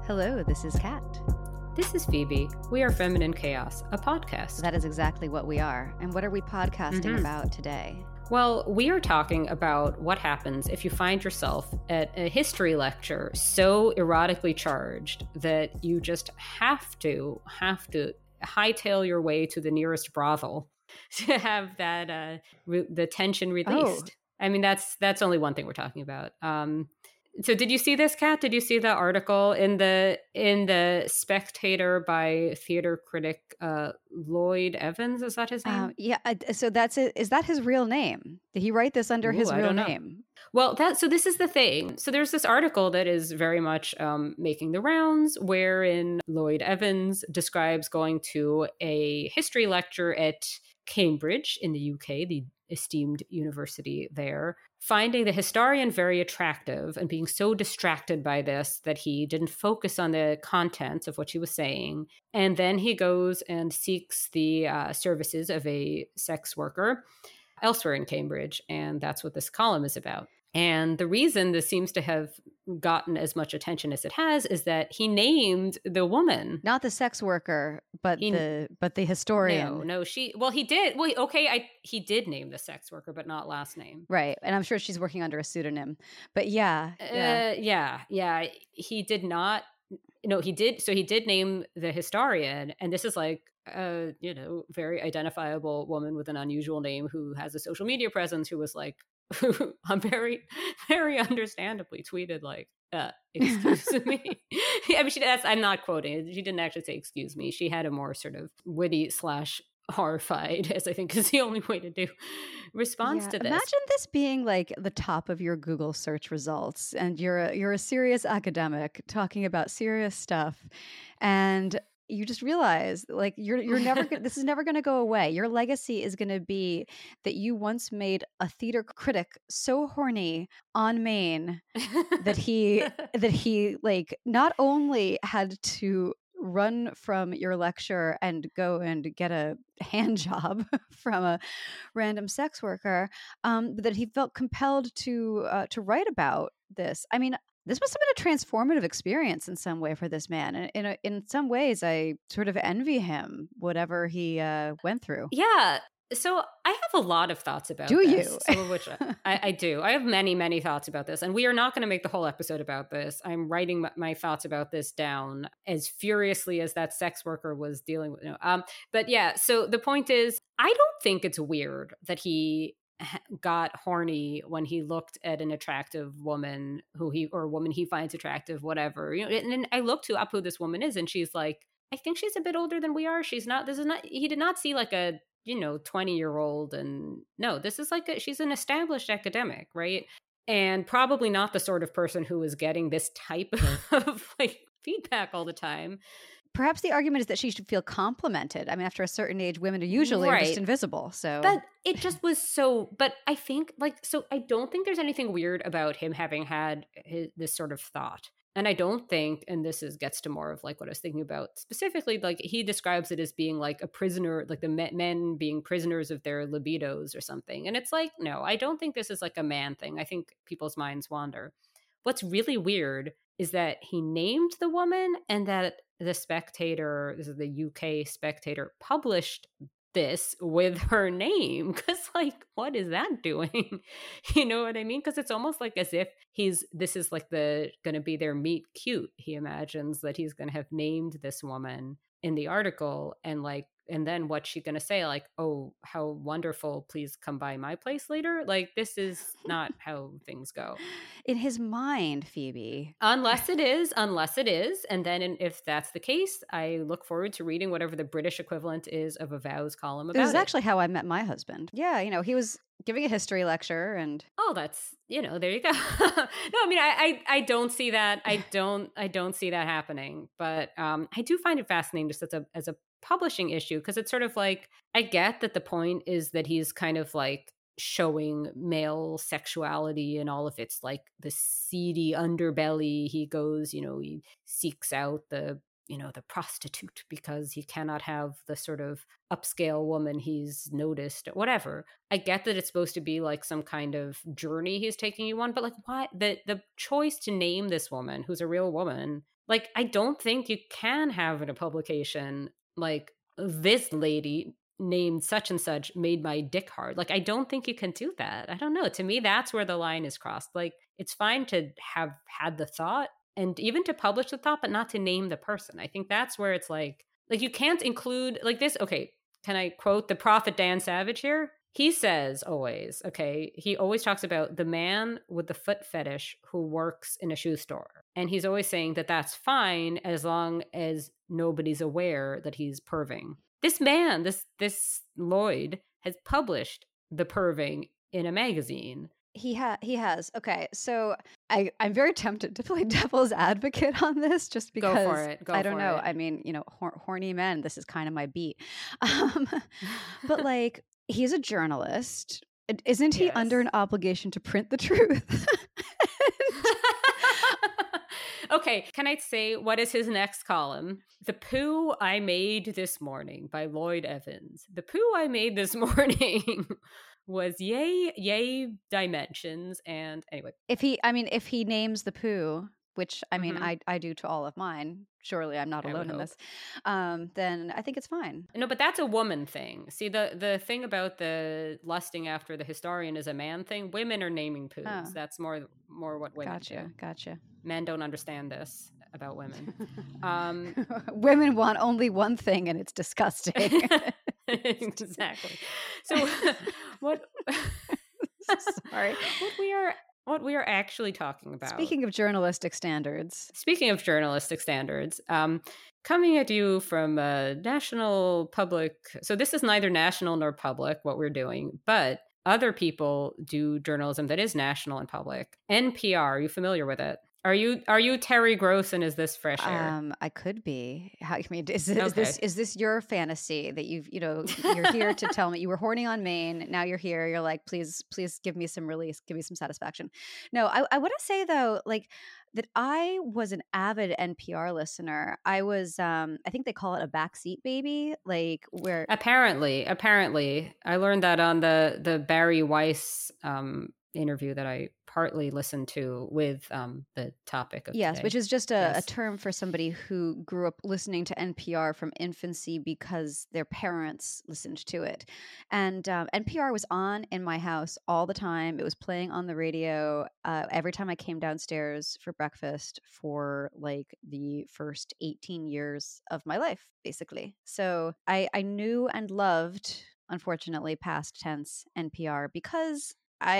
Hello, this is Kat. This is Phoebe. We are Feminine Chaos, a podcast. That is exactly what we are. And what are we podcasting about today? Well, we are talking about what happens if you find yourself at a history lecture so erotically charged that you just have to hightail your way to the nearest brothel to have that the tension released. I mean, that's only one thing we're talking about. So did you see this, Kat? Did you see the article in the Spectator by theater critic Lloyd Evans? Is that his name? Yeah. So that's it. Is that his real name? Did he write this under his real name? Well, so this is the thing. So there's this article that is very much making the rounds, wherein Lloyd Evans describes going to a history lecture at Cambridge in the UK, the esteemed university there, finding the historian very attractive and being so distracted by this that he didn't focus on the contents of what she was saying. And then he goes and seeks the services of a sex worker elsewhere in Cambridge. And that's what this column is about. And the reason this seems to have gotten as much attention as it has is that he named the woman, not the sex worker, but the historian. He did. Well, okay, he did name the sex worker, but not last name. Right, and I'm sure she's working under a pseudonym. But yeah. He did not. No, he did. So he did name the historian, and this is like very identifiable woman with an unusual name who has a social media presence, who was like, I'm very, very understandably tweeted like, excuse me. I mean, I'm not quoting. She didn't actually say excuse me. She had a more sort of witty / horrified, as I think is the only way to do, response to this. Imagine this being like the top of your Google search results, and you're a serious academic talking about serious stuff, and you just realize like you're never this is never going to go away. Your legacy is going to be that you once made a theater critic so horny on Maine that he like not only had to run from your lecture and go and get a hand job from a random sex worker, but that he felt compelled to write about this. I mean, this must have been a transformative experience in some way for this man. And in some ways, I sort of envy him, whatever he went through. Yeah. So I have a lot of thoughts about this. Do you? Some of which I do. I have many, many thoughts about this. And we are not going to make the whole episode about this. I'm writing my thoughts about this down as furiously as that sex worker was dealing with. But yeah, so the point is, I don't think it's weird that he got horny when he looked at an attractive woman woman he finds attractive, whatever. And then I looked up who this woman is, and she's like, I think she's a bit older than we are. He did not see like a 20-year-old, and no, this is like she's an established academic, right? And probably not the sort of person who is getting this type of like feedback all the time. Perhaps the argument is that she should feel complimented. I mean, after a certain age, women are usually just invisible. So, but it just was so. But I think I don't think there's anything weird about him having had this sort of thought. And I don't think, and this gets to more of like what I was thinking about specifically, like he describes it as being like a prisoner, like the men being prisoners of their libidos or something. And it's like, no, I don't think this is like a man thing. I think people's minds wander. What's really weird is that he named the woman, and that the Spectator, this is the UK Spectator, published this with her name. Because like, what is that doing? You know what I mean? Because it's almost like as if this is like gonna be their meet cute. He imagines that he's gonna have named this woman in the article, and then what's she gonna say? Like, oh, how wonderful, please come by my place later. Like, this is not how things go in his mind, Phoebe. Unless it is. And then if that's the case, I look forward to reading whatever the British equivalent is of a vows column about This is actually how I met my husband. Yeah, he was giving a history lecture, and that's there you go. No, I mean, I don't see that. I don't see that happening. But I do find it fascinating just as a publishing issue, because it's sort of like, I get that the point is that he's kind of like showing male sexuality and all of its like the seedy underbelly. He goes, he seeks out the prostitute because he cannot have the sort of upscale woman he's noticed, whatever. I get that it's supposed to be like some kind of journey he's taking you on, but like, why the choice to name this woman, who's a real woman, like, I don't think you can have in a publication like, this lady named such and such made my dick hard. Like, I don't think you can do that. I don't know. To me, that's where the line is crossed. Like, it's fine to have had the thought and even to publish the thought, but not to name the person. I think that's where it's like you can't include like this. Okay, can I quote the prophet Dan Savage here? He says always, okay, he always talks about the man with the foot fetish who works in a shoe store. And he's always saying that that's fine as long as nobody's aware that he's perving. This man, this Lloyd, has published the perving in a magazine. He has. Okay, so I'm very tempted to play devil's advocate on this, just Go for because it. Go I don't for know. it. I mean, horny men. This is kind of my beat. Um, but like, he's a journalist. Isn't he under Yes. an obligation to print the truth? Okay, can I say what is his next column? The poo I made this morning by Lloyd Evans. The poo I made this morning was yay dimensions. And anyway, If he names the poo, which I mean, Mhm. I do to all of mine. Surely I'm not I would alone in hope. this. Then I think it's fine. No, but that's a woman thing. See, the thing about the lusting after the historian is a man thing. Women are naming poos. Oh. That's more what women do. Gotcha. Men don't understand this about women. Women want only one thing, and it's disgusting. Exactly. So what Sorry. what we are actually talking about. Speaking of journalistic standards, coming at you from national public. So this is neither national nor public, what we're doing, but other people do journalism that is national and public. NPR, are you familiar with it? Are you Terry Gross, and is this fresh air? I could be. I mean, is Okay. this your fantasy that you're here to tell me you were horny on Maine? Now you're here. You're like, please give me some release, give me some satisfaction. No, I want to say though, like that I was an avid NPR listener. I was, I think they call it a backseat baby, like where Apparently, I learned that on the Barry Weiss interview that I partly listened to with the topic of yes, today. which is just a Yes. term for somebody who grew up listening to NPR from infancy because their parents listened to it. And NPR was on in my house all the time. It was playing on the radio every time I came downstairs for breakfast for like the first 18 years of my life, basically. So I knew and loved, unfortunately, past tense NPR because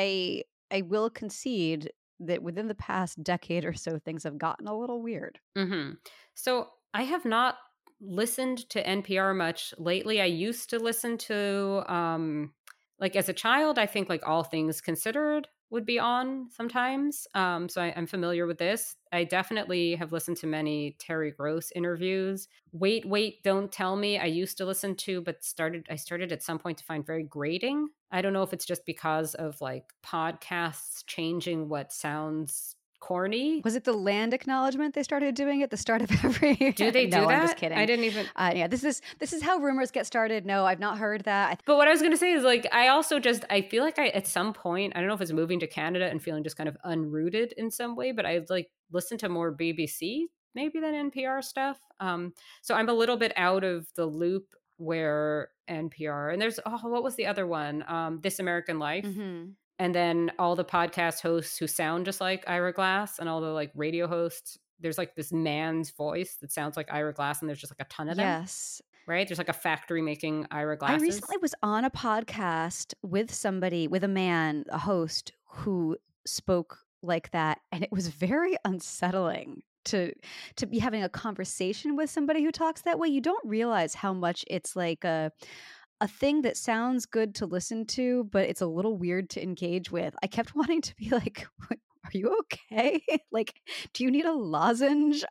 I will concede that within the past decade or so, things have gotten a little weird. Mm-hmm. So I have not listened to NPR much lately. I used to listen to, like as a child, I think like All Things Considered would be on sometimes. So I'm familiar with this. I definitely have listened to many Terry Gross interviews. Wait, Don't Tell Me. I used to listen to, but I started at some point to find very grating. I don't know if it's just because of like podcasts changing what sounds corny. Was it the land acknowledgement they started doing at the start of every? Do they No, do that? I'm just kidding. I didn't even. Yeah, this is how rumors get started. No, I've not heard that. But what I was going to say is like I feel like at some point, I don't know if it's moving to Canada and feeling just kind of unrooted in some way, but I've like listened to more BBC maybe than NPR stuff. So I'm a little bit out of the loop where NPR and there's what was the other one? This American Life. Mm-hmm. And then all the podcast hosts who sound just like Ira Glass and all the like radio hosts, there's like this man's voice that sounds like Ira Glass, and there's just like a ton of them. Yes. Right? There's like a factory making Ira glasses. I recently was on a podcast with a man, a host who spoke like that, and it was very unsettling to be having a conversation with somebody who talks that way. You don't realize how much it's like a thing that sounds good to listen to, but it's a little weird to engage with. I kept wanting to be like, are you okay? Like, do you need a lozenge?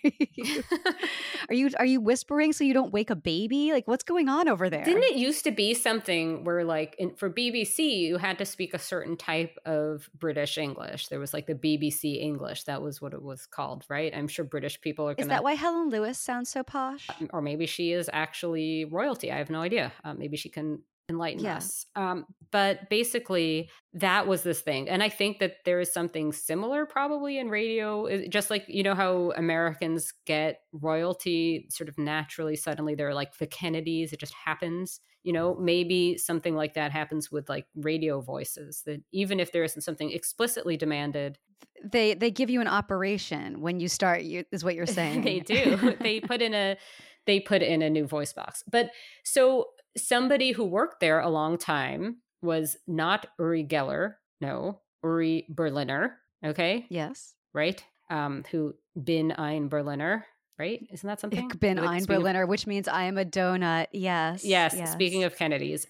Are you whispering so you don't wake a baby? Like, what's going on over there? Didn't it used to be something where like for BBC you had to speak a certain type of British English? There was like the BBC English. That was what it was called, right? I'm sure British people are Is that why Helen Lewis sounds so posh? Or maybe she is actually royalty. I have no idea. Maybe she can enlighten Yeah. us. But basically, that was this thing. And I think that there is something similar probably in radio, just like, you know, how Americans get royalty sort of naturally, suddenly they're like the Kennedys, it just happens. You know, maybe something like that happens with like radio voices, that even if there isn't something explicitly demanded, They give you an operation when you start, is what you're saying. they do. They put in a new voice box. But so somebody who worked there a long time was not Uri Geller, no, Uri Berliner, okay? Yes. Right? Who bin ein Berliner, right? Isn't that something? Ich bin ein Berliner, which means I am a donut. Yes. Yes. Speaking of Kennedys,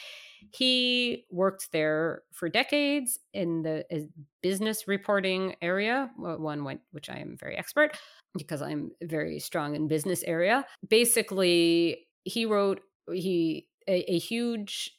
he worked there for decades in the business reporting area, which I am very expert because I'm very strong in business area. Basically, he wrote a huge,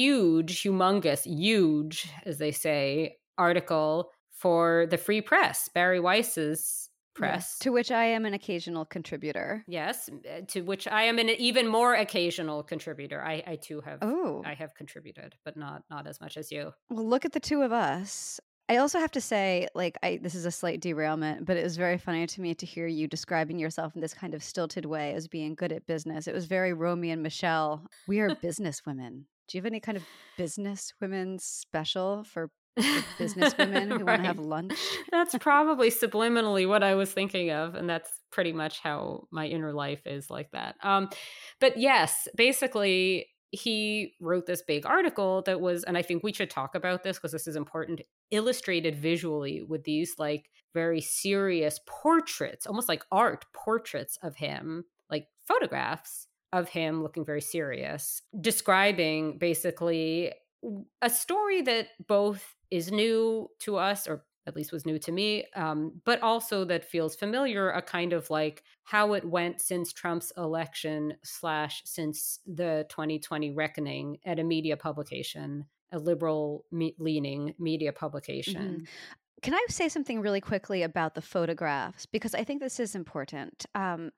humongous, as they say, article for the Free Press, Barry Weiss's press. Yes, to which I am an occasional contributor. Yes, to which I am an even more occasional contributor. I too have. Oh. I have contributed, but not as much as you. Well, look at the two of us. I also have to say, like, this is a slight derailment, but it was very funny to me to hear you describing yourself in this kind of stilted way as being good at business. It was very Romy and Michelle. We are business women. Do you have any kind of business women special for business women who want to have lunch? That's probably subliminally what I was thinking of, and that's pretty much how my inner life is like that. But yes, basically, he wrote this big article that was, and I think we should talk about this because this is important, illustrated visually with these like very serious portraits, almost like art portraits of him, like photographs of him looking very serious, describing basically a story that both is new to us, or at least was new to me, but also that feels familiar, a kind of like how it went since Trump's election / since the 2020 reckoning at a media publication, a liberal-leaning media publication. Mm-hmm. Can I say something really quickly about the photographs? Because I think this is important.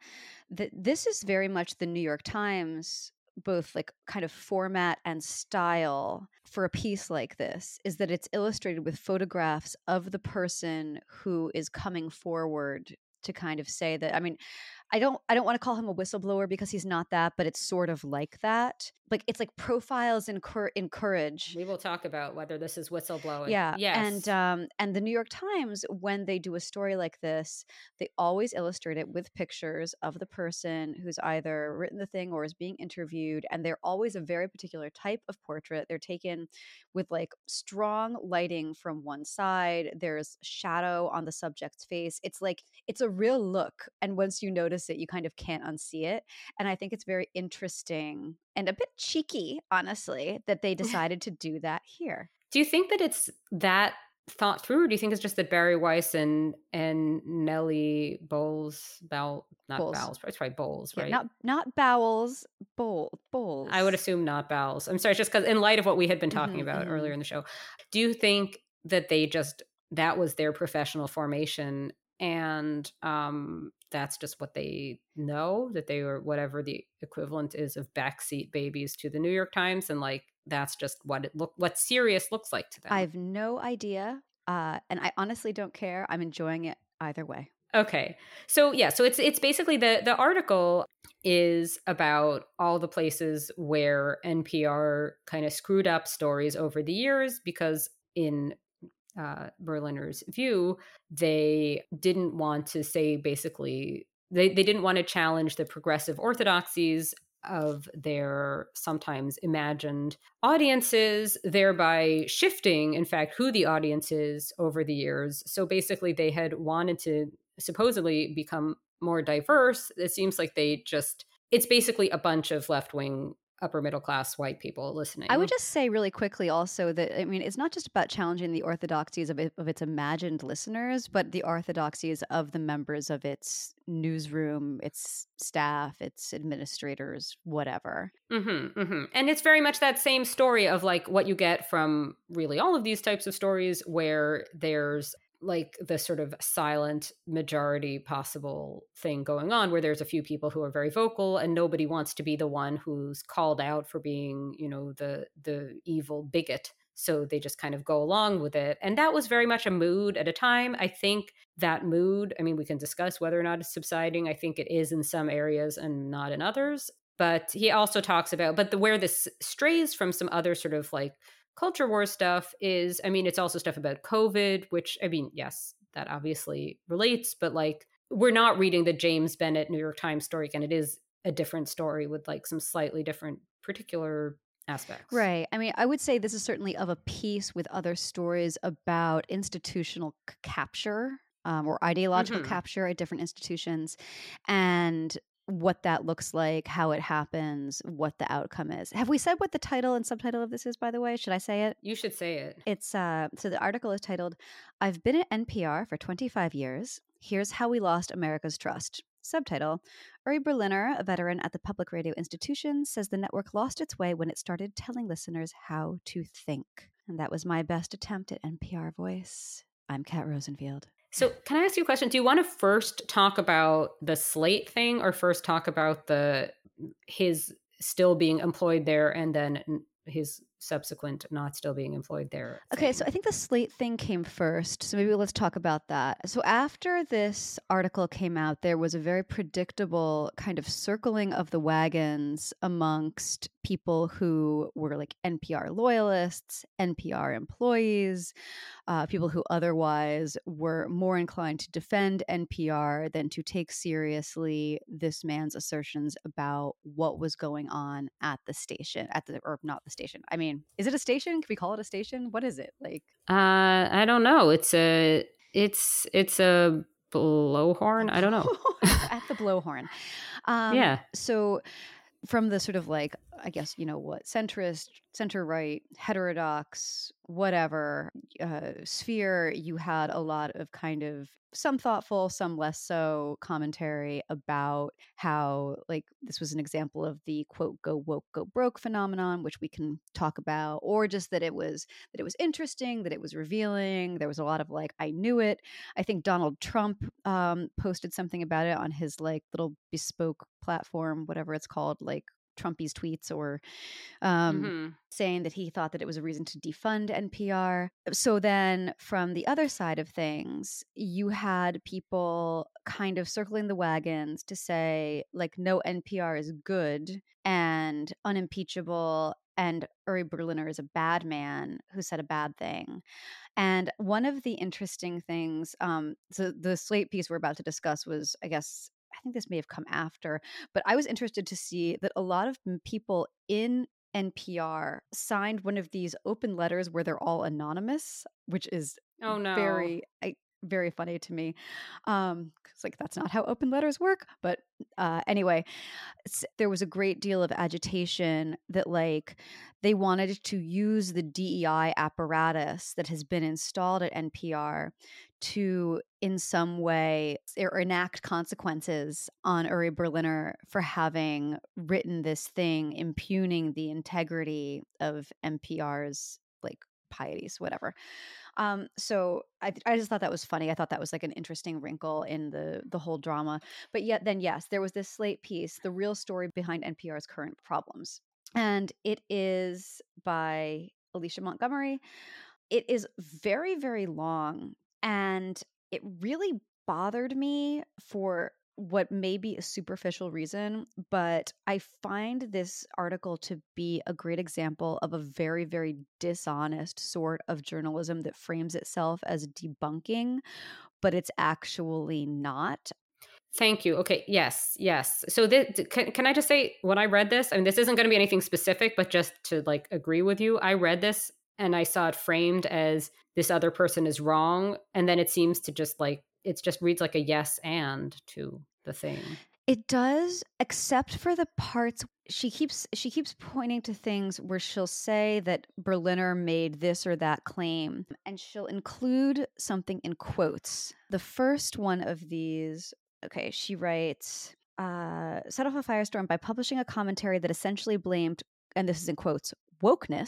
This is very much the New York Times, both like kind of format and style for a piece like this, is that it's illustrated with photographs of the person who is coming forward to kind of say that. I mean, I don't want to call him a whistleblower because he's not that, but it's sort of like that. Like it's like profiles in courage. We will talk about whether this is whistleblowing. Yeah. Yes. And the New York Times, when they do a story like this, they always illustrate it with pictures of the person who's either written the thing or is being interviewed. And they're always a very particular type of portrait. They're taken with like strong lighting from one side. There's shadow on the subject's face. It's like, it's a real look. And once you notice it, you kind of can't unsee it. And I think it's very interesting and a bit cheeky, honestly, that they decided to do that here. Do you think that it's that thought through, or do you think it's just that Barry Weiss and Nellie Bowles, it's probably Bowles, right? Yeah, not Bowles, Bowles. I would assume not Bowles. I'm sorry, just because in light of what we had been talking about earlier in the show, do you think that that was their professional formation, and that's just what they know, that they were whatever the equivalent is of backseat babies to the New York Times, and like that's just what serious looks like to them? I have no idea, and I honestly don't care. I'm enjoying it either way. Okay, so it's basically the article is about all the places where NPR kind of screwed up stories over the years because in Berliner's view, they didn't want to say basically, they didn't want to challenge the progressive orthodoxies of their sometimes imagined audiences, thereby shifting, in fact, who the audience is over the years. So basically, they had wanted to supposedly become more diverse. It seems like it's basically a bunch of left-wing upper middle class white people listening. I would just say really quickly also that, I mean, it's not just about challenging the orthodoxies of its imagined listeners, but the orthodoxies of the members of its newsroom, its staff, its administrators, whatever. Mm-hmm, mm-hmm. And it's very much that same story of like what you get from really all of these types of stories where there's like the sort of silent majority possible thing going on, where there's a few people who are very vocal and nobody wants to be the one who's called out for being, the evil bigot. So they just kind of go along with it. And that was very much a mood at a time. I think that mood, I mean, we can discuss whether or not it's subsiding. I think it is in some areas and not in others. But he also talks about, where this strays from some other sort of like culture war stuff is, I mean, it's also stuff about COVID, which, I mean, yes, that obviously relates, but like, we're not reading the James Bennett New York Times story, and it is a different story with like some slightly different particular aspects. Right. I mean, I would say this is certainly of a piece with other stories about institutional capture, or ideological capture at different institutions, and what that looks like, how it happens, what the outcome is. Have we said what the title and subtitle of this is, by the way? Should I say it? You should say it. It's so the article is titled, "I've been at NPR for 25 years. Here's how we lost America's trust." Subtitle, Uri Berliner, a veteran at the Public Radio Institution, says the network lost its way when it started telling listeners how to think. And that was my best attempt at NPR voice. I'm Kat Rosenfield. So can I ask you a question? Do you want to first talk about the Slate thing, or first talk about his still being employed there and then his subsequent not still being employed there? Okay, so I think the Slate thing came first. So maybe let's talk about that. So after this article came out, there was a very predictable kind of circling of the wagons amongst people who were like NPR loyalists, NPR employees, people who otherwise were more inclined to defend NPR than to take seriously this man's assertions about what was going on at the station, or not the station. I mean, is it a station? Can we call it a station? What is it like? I don't know. It's a blowhorn. I don't know. At the blowhorn. Yeah. So from the sort of like, I guess, centrist, center right, heterodox, whatever sphere, you had a lot of kind of some thoughtful, some less so commentary about how like this was an example of the quote go woke go broke phenomenon, which we can talk about, or just that it was interesting, that it was revealing. There was a lot of like, I knew it. I think Donald Trump posted something about it on his like little bespoke platform, whatever it's called, like Trumpy's tweets, or saying that he thought that it was a reason to defund NPR. So then from the other side of things, you had people kind of circling the wagons to say, like, no, NPR is good and unimpeachable, and Uri Berliner is a bad man who said a bad thing. And one of the interesting things, so the Slate piece we're about to discuss was, I think this may have come after, but I was interested to see that a lot of people in NPR signed one of these open letters where they're all anonymous, which is very funny to me. 'Cause like that's not how open letters work. But anyway, there was a great deal of agitation that like they wanted to use the DEI apparatus that has been installed at NPR to in some way or enact consequences on Uri Berliner for having written this thing impugning the integrity of NPR's like pieties, whatever. So I just thought that was funny. I thought that was like an interesting wrinkle in the whole drama. But yet then, yes, there was this Slate piece, The Real Story Behind NPR's Current Problems. And it is by Alicia Montgomery. It is very, very long. And it really bothered me for what may be a superficial reason, but I find this article to be a great example of a very, very dishonest sort of journalism that frames itself as debunking, but it's actually not. Thank you. Okay. Yes. So can I just say, when I read this, I mean, this isn't going to be anything specific, but just to like agree with you, I read this and I saw it framed as this other person is wrong. And then it seems to just like, it just reads like a yes and to the thing. It does, except for the parts she keeps pointing to things where she'll say that Berliner made this or that claim, and she'll include something in quotes. The first one of these, okay, she writes, set off a firestorm by publishing a commentary that essentially blamed, and this is in quotes, wokeness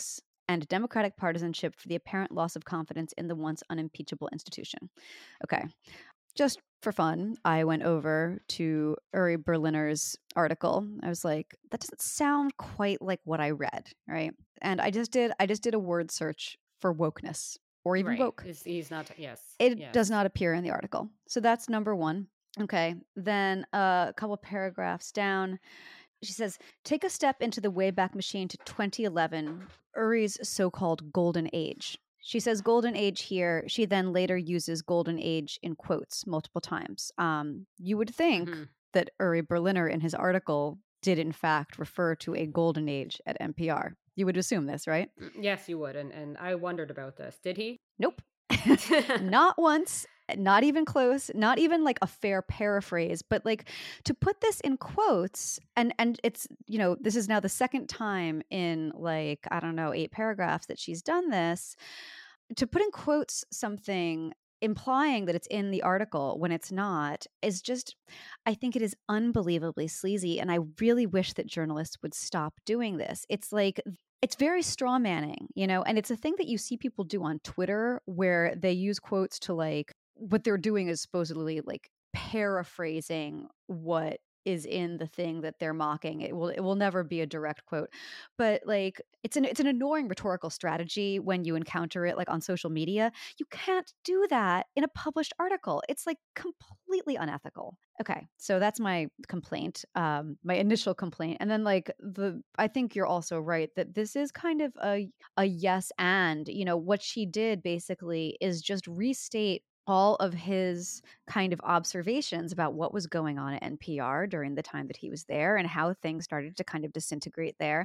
and democratic partisanship for the apparent loss of confidence in the once unimpeachable institution. Okay. Just for fun, I went over to Uri Berliner's article. I was like, that doesn't sound quite like what I read, right? And I just did a word search for wokeness or even Right. woke. He's not. Yes. It does Yes. not appear in the article. So that's number one. Okay. Then a couple paragraphs down, she says, take a step into the Wayback Machine to 2011, Uri's so-called golden age. She says golden age here. She then later uses golden age in quotes multiple times. You would think that Uri Berliner in his article did in fact refer to a golden age at NPR. You would assume this, right? Yes, you would. And I wondered about this. Did he? Nope. Not once, not even close, not even like a fair paraphrase, but like to put this in quotes, and it's, this is now the second time in like, I don't know, 8 paragraphs that she's done this. To put in quotes something implying that it's in the article when it's not is just, I think it is unbelievably sleazy, and I really wish that journalists would stop doing this. It's like, it's very straw manning, and it's a thing that you see people do on Twitter where they use quotes to like, what they're doing is supposedly like paraphrasing what is in the thing that they're mocking. It will never be a direct quote, but like it's an annoying rhetorical strategy when you encounter it like on social media. You can't do that in a published article. It's like completely unethical. Okay, so that's my complaint, my initial complaint, and then like I think you're also right that this is kind of a yes, and what she did basically is just restate all of his kind of observations about what was going on at NPR during the time that he was there and how things started to kind of disintegrate there.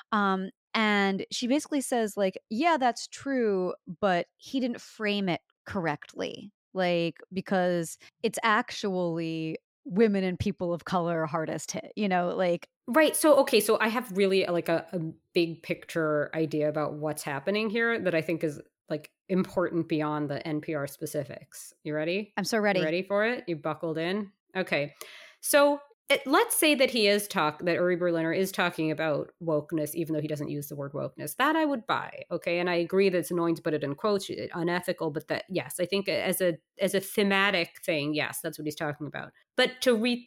And she basically says like, yeah, that's true, but he didn't frame it correctly. Like, because it's actually women and people of color hardest hit, like. Right. So, okay. So I have really like a big picture idea about what's happening here that I think is like important beyond the NPR specifics. You ready? I'm so ready. You ready for it? You buckled in? Okay. So let's say that that Uri Berliner is talking about wokeness, even though he doesn't use the word wokeness. That I would buy. Okay. And I agree that it's annoying to put it in quotes, unethical, but that, yes, I think as a thematic thing, yes, that's what he's talking about. But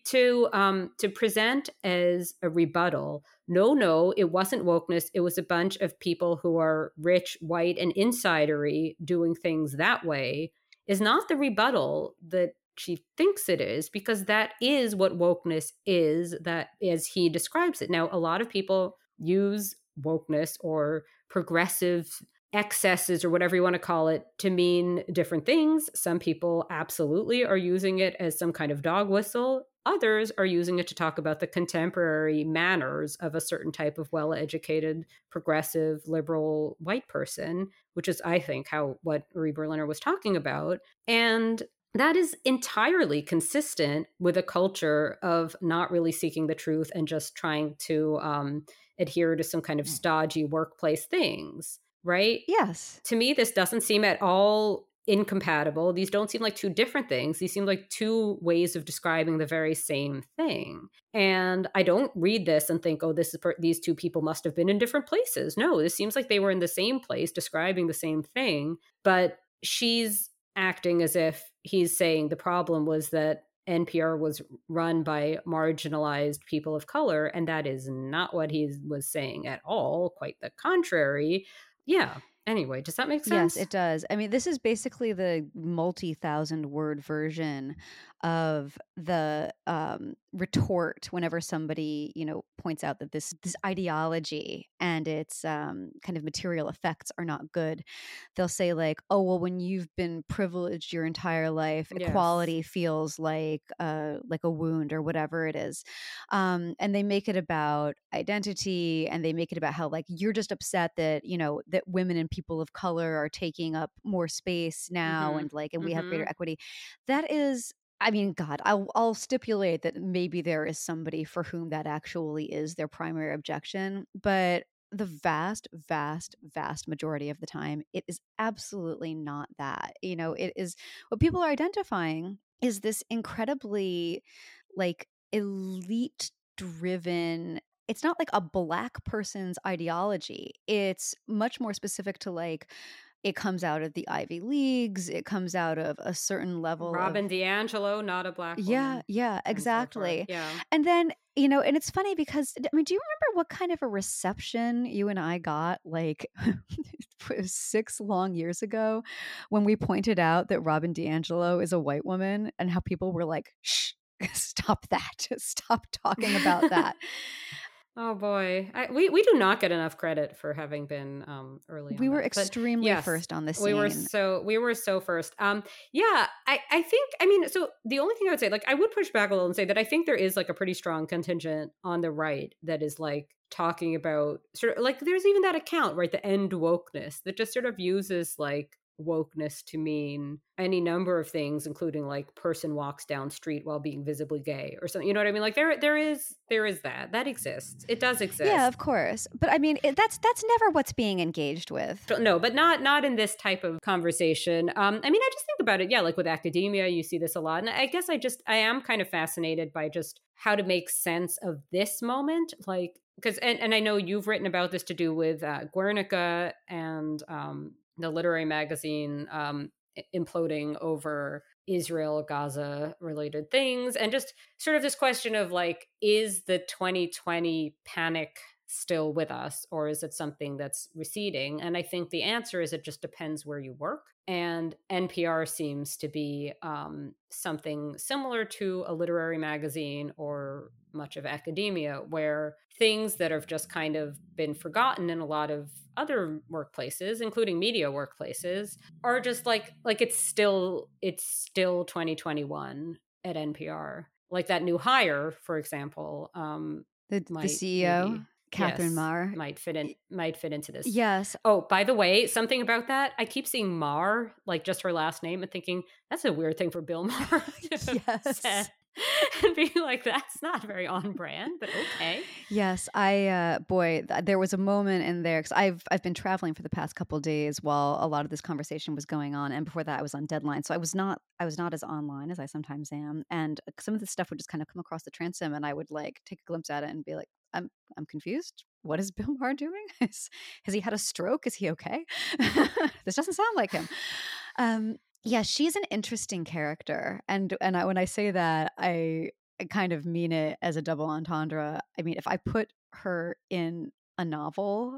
to present as a rebuttal, no, it wasn't wokeness. It was a bunch of people who are rich, white, and insidery doing things that way, is not the rebuttal that she thinks it is, because that is what wokeness is, that as he describes it. Now, a lot of people use wokeness or progressive excesses or whatever you want to call it to mean different things. Some people absolutely are using it as some kind of dog whistle. Others are using it to talk about the contemporary manners of a certain type of well-educated, progressive, liberal white person, which is, I think, what Uri Berliner was talking about. And that is entirely consistent with a culture of not really seeking the truth and just trying to adhere to some kind of stodgy workplace things, right? Yes. To me, this doesn't seem at all incompatible. These don't seem like two different things. These seem like two ways of describing the very same thing. And I don't read this and think, oh, these two people must have been in different places. No, this seems like they were in the same place describing the same thing, but she's acting as if he's saying the problem was that NPR was run by marginalized people of color, and that is not what he was saying at all. Quite the contrary. Yeah. Anyway, does that make sense? Yes, it does. I mean, this is basically the multi-thousand word version of the retort whenever somebody, points out that this ideology and its kind of material effects are not good. They'll say like, oh, well, when you've been privileged your entire life, Yes. equality feels like a wound or whatever it is. And they make it about identity, and they make it about how like you're just upset that, that women and people of color are taking up more space now, and we have greater equity. That is, I mean, God, I'll stipulate that maybe there is somebody for whom that actually is their primary objection, but the vast, vast, vast majority of the time, it is absolutely not that. It is what people are identifying is this incredibly like elite driven it's not like a Black person's ideology. It's much more specific to like, it comes out of the Ivy Leagues. It comes out of a certain level of, Robin DiAngelo, not a Black yeah, woman, yeah, and so forth. exactly. Yeah. And then, you know, and it's funny because, I mean, do you remember what kind of a reception you and I got like 6 long years ago when we pointed out that Robin DiAngelo is a white woman and how people were like, shh, stop that. Stop talking about that. Oh boy, we do not get enough credit for having been early We on were that. But extremely yes, first on the we were scene. so first. Yeah, I think, I mean, so the only thing I would say, like, I would push back a little and say that I think there is like a pretty strong contingent on the right that is like talking about sort of like, there's even that account, right, the End Wokeness, that just sort of uses like wokeness to mean any number of things, including like person walks down street while being visibly gay or something. You know what I mean? Like there is that exists. It does Yeah, exist. of course. But I mean, that's never what's being engaged with. No, but not in this type of conversation. I mean, I just think about it. Yeah, like with academia, you see this a lot, and I guess I am kind of fascinated by just how to make sense of this moment, like because and I know you've written about this to do with Guernica and the literary magazine imploding over Israel, Gaza related things, and just sort of this question of like, is the 2020 panic still with us, or is it something that's receding? And I think the answer is it just depends where you work. And NPR seems to be something similar to a literary magazine or much of academia, where things that have just kind of been forgotten in a lot of other workplaces, including media workplaces, are just like it's still 2021 at NPR. Like that new hire, for example, The might CEO, maybe, Catherine yes, Marr. might fit into this. Yes. Oh, by the way, something about that, I keep seeing Marr, like just her last name, and thinking that's a weird thing for Bill Maher to have said. Yes. And being like, that's not very on brand, but okay. Yes, there was a moment in there because I've been traveling for the past couple of days while a lot of this conversation was going on, and before that I was on deadline, so I was not as online as I sometimes am, and some of this stuff would just kind of come across the transom, and I would like take a glimpse at it and be like, I'm confused. What is Bill Maher doing? Has he had a stroke? Is he okay? This doesn't sound like him. Yeah, she's an interesting character, and when I say that, I kind of mean it as a double entendre. I mean, if I put her in a novel,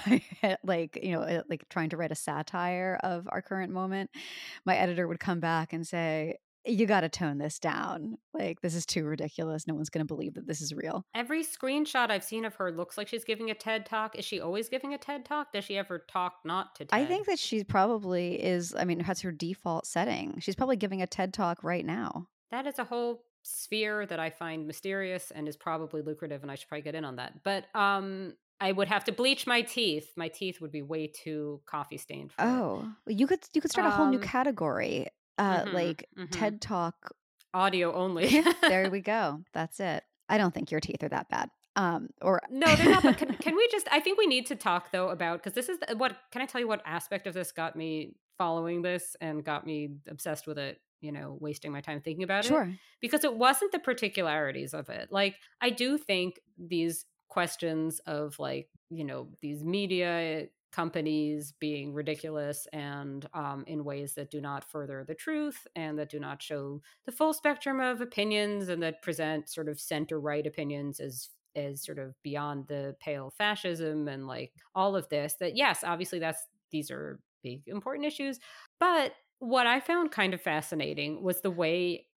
like, you know, like trying to write a satire of our current moment, my editor would come back and say, you got to tone this down. Like, this is too ridiculous. No one's going to believe that this is real. Every screenshot I've seen of her looks like she's giving a TED talk. Is she always giving a TED talk? Does she ever talk not to TED? I think that she probably is, I mean, that's her default setting. She's probably giving a TED talk right now. That is a whole sphere that I find mysterious and is probably lucrative, and I should probably get in on that. But I would have to bleach my teeth. My teeth would be way too coffee stained for it. Oh, you could start a whole new category, like TED Talk audio only. There we go. That's it. I don't think your teeth are that bad. Or no, they're not. But can we just? I think we need to talk though about, because this is what. Can I tell you what aspect of this got me following this and got me obsessed with it? You know, wasting my time thinking about Sure. it, because it wasn't the particularities of it. Like, I do think these questions of, like, you know, these media companies being ridiculous and in ways that do not further the truth and that do not show the full spectrum of opinions and that present sort of center right opinions as sort of beyond the pale fascism and like all of this, that yes, obviously these are big important issues. But what I found kind of fascinating was the way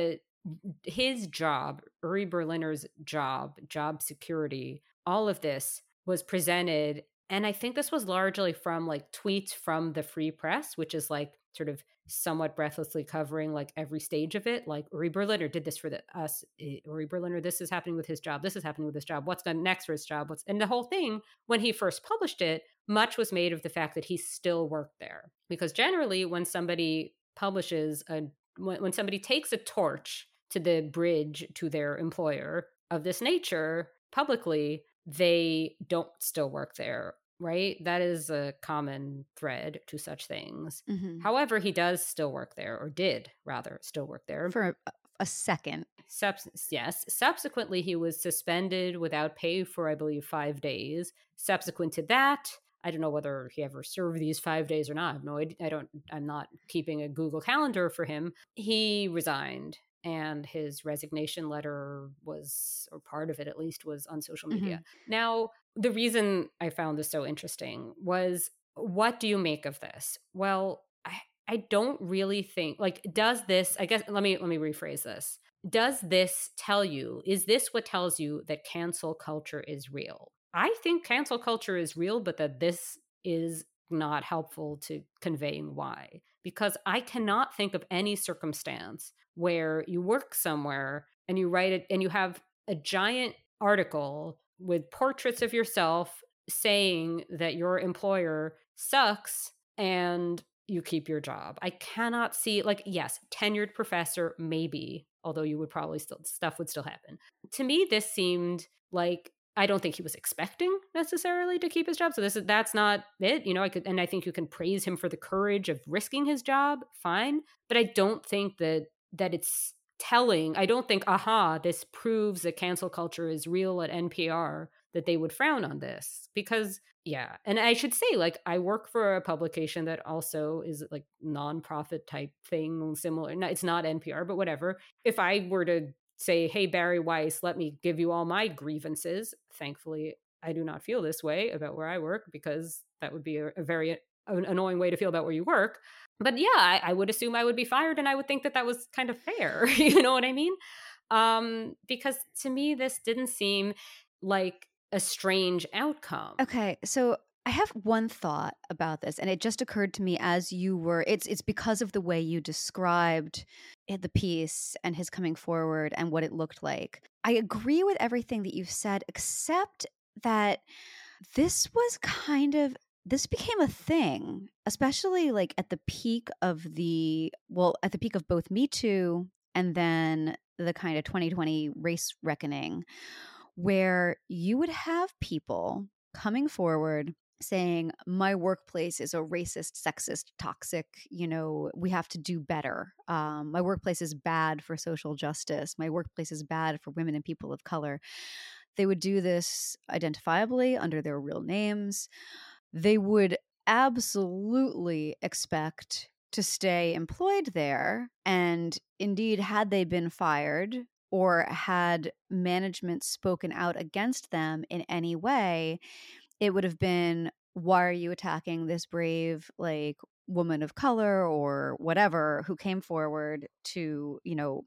his job, Uri Berliner's job security, all of this was presented. And I think this was largely from like tweets from the Free Press, which is like sort of somewhat breathlessly covering like every stage of it. Like, Uri Berliner did this for us. Uri Berliner, this is happening with his job. This is happening with his job. What's going next for his job? And the whole thing, when he first published it, much was made of the fact that he still worked there. Because generally when somebody publishes when somebody takes a torch to the bridge to their employer of this nature publicly, they don't still work there, right? That is a common thread to such things. Mm-hmm. However, he does still work there, or did rather still work there for a second. Yes. Subsequently, he was suspended without pay for, I believe, 5 days. Subsequent to that, I don't know whether he ever served these 5 days or not. I have no idea. I'm not keeping a Google Calendar for him. He resigned, and his resignation letter was, or part of it at least, was on social media. Now, the reason I found this so interesting was, what do you make of this? Well, I don't really think, like, does this, I guess, let me rephrase this. Does this tell you, is this what tells you that cancel culture is real? I think cancel culture is real, but that this is not helpful to conveying why. Because I cannot think of any circumstance where you work somewhere and you write it and you have a giant article with portraits of yourself saying that your employer sucks and you keep your job. I cannot see, like, yes, tenured professor, maybe, although you would probably still, stuff would still happen. To me, this seemed like, I don't think he was expecting necessarily to keep his job. So that's not it. I think you can praise him for the courage of risking his job. Fine. But I don't think that it's telling. I don't think, this proves that cancel culture is real at NPR, that they would frown on this. Because, yeah. And I should say, like, I work for a publication that also is like nonprofit type thing, similar. No, it's not NPR, but whatever. If I were to say, hey, Bari Weiss, let me give you all my grievances. Thankfully, I do not feel this way about where I work, because that would be a very annoying way to feel about where you work. But yeah, I would assume I would be fired, and I would think that was kind of fair. You know what I mean? Because to me, this didn't seem like a strange outcome. Okay, so I have one thought about this, and it just occurred to me as you were. It's because of the way you described the piece and his coming forward and what it looked like. I agree with everything that you've said, except that this became a thing, especially like at the peak of both Me Too and then the kind of 2020 race reckoning, where you would have people coming forward saying, my workplace is a racist, sexist, toxic, we have to do better. My workplace is bad for social justice. My workplace is bad for women and people of color. They would do this identifiably under their real names. They would absolutely expect to stay employed there. And indeed, had they been fired or had management spoken out against them in any way, it would have been, why are you attacking this brave, like, woman of color or whatever who came forward to,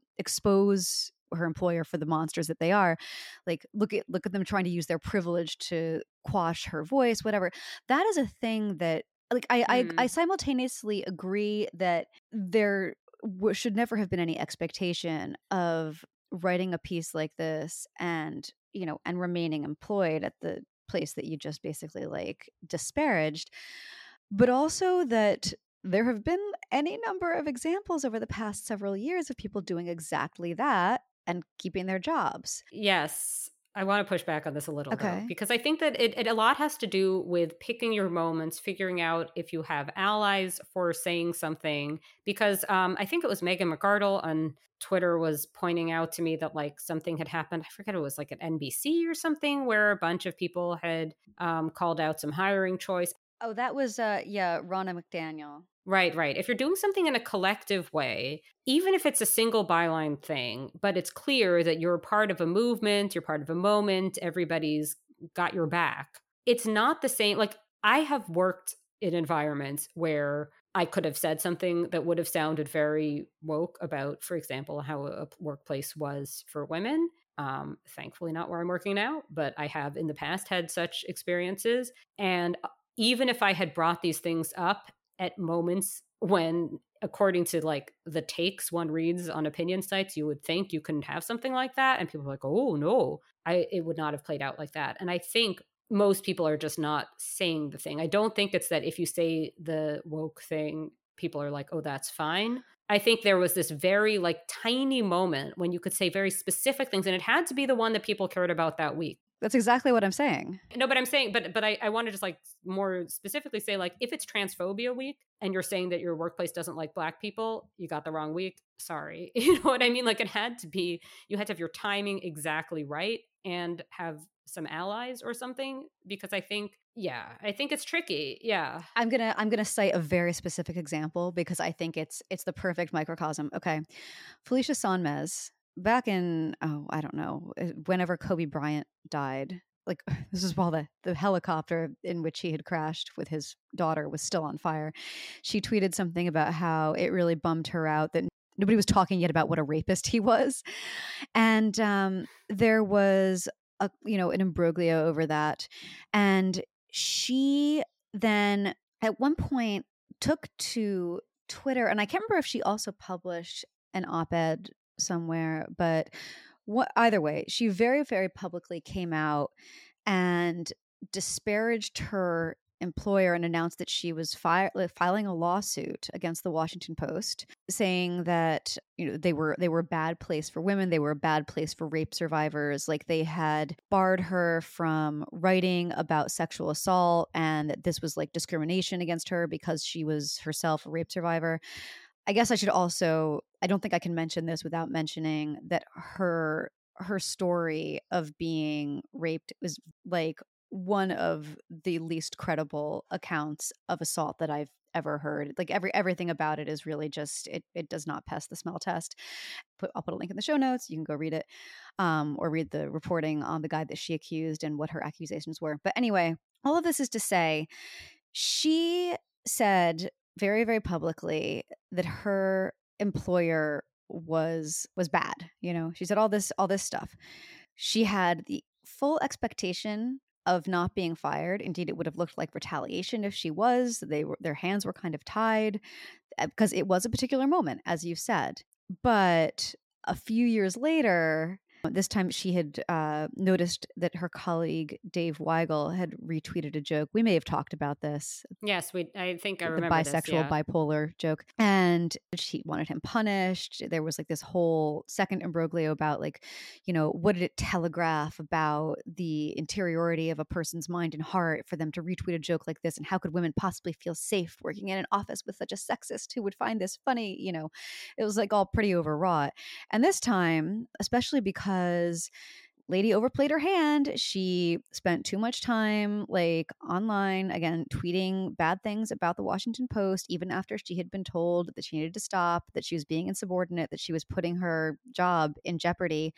expose her employer for the monsters that they are? Like, look at them trying to use their privilege to quash her voice, whatever. That is a thing that, like, I simultaneously agree that there should never have been any expectation of writing a piece like this and remaining employed at the place that you just basically like disparaged, but also that there have been any number of examples over the past several years of people doing exactly that and keeping their jobs. Yes. I want to push back on this a little, Okay. though, because I think that it a lot has to do with picking your moments, figuring out if you have allies for saying something. Because I think it was Megan McArdle on Twitter was pointing out to me that, like, something had happened. I forget, it was like at NBC or something, where a bunch of people had called out some hiring choice. Oh, that was Ronna McDaniel. Right. If you're doing something in a collective way, even if it's a single byline thing, but it's clear that you're part of a movement, you're part of a moment, everybody's got your back. It's not the same. Like, I have worked in environments where I could have said something that would have sounded very woke about, for example, how a workplace was for women. Thankfully not where I'm working now, but I have in the past had such experiences. And even if I had brought these things up at moments when, according to like the takes one reads on opinion sites, you would think you couldn't have something like that. And people are like, oh no, it would not have played out like that. And I think most people are just not saying the thing. I don't think it's that if you say the woke thing, people are like, oh, that's fine. I think there was this very like tiny moment when you could say very specific things, and it had to be the one that people cared about that week. That's exactly what I'm saying. No, but I'm saying, but I want to just like more specifically say, like, if it's transphobia week and you're saying that your workplace doesn't like Black people, you got the wrong week. Sorry. You know what I mean? Like, it had to be, you had to have your timing exactly right and have some allies or something, because I think, yeah, I think it's tricky. Yeah. I'm gonna cite a very specific example because I think it's the perfect microcosm. Okay. Felicia Sonmez, back in, oh, I don't know, whenever Kobe Bryant died, like this is while the helicopter in which he had crashed with his daughter was still on fire. She tweeted something about how it really bummed her out that nobody was talking yet about what a rapist he was. And there was an imbroglio over that. And she then at one point took to Twitter, and I can't remember if she also published an op-ed somewhere, but either way, she very, very publicly came out and disparaged her employer and announced that she was filing a lawsuit against the Washington Post, saying that they were a bad place for women, they were a bad place for rape survivors, like they had barred her from writing about sexual assault, and that this was like discrimination against her because she was herself a rape survivor. I guess I should also, I don't think I can mention this without mentioning that her story of being raped was like one of the least credible accounts of assault that I've ever heard. Like everything about it is really just it does not pass the smell test. I'll put a link in the show notes. You can go read it, or read the reporting on the guy that she accused and what her accusations were. But anyway, all of this is to say, she said very, very publicly that her employer was bad. She said all this stuff. She had the full expectation of not being fired. Indeed, it would have looked like retaliation if she was. Their hands were kind of tied because it was a particular moment, as you said. But a few years later, this time she had noticed that her colleague Dave Weigel had retweeted a joke. We may have talked about this. Yes, I think I the remember bisexual, this, yeah. bipolar joke. And she wanted him punished. There was like this whole second imbroglio about like, what did it telegraph about the interiority of a person's mind and heart for them to retweet a joke like this? And how could women possibly feel safe working in an office with such a sexist who would find this funny? It was like all pretty overwrought. And this time, especially because lady overplayed her hand. She spent too much time like online, again, tweeting bad things about the Washington Post, even after she had been told that she needed to stop, that she was being insubordinate, that she was putting her job in jeopardy.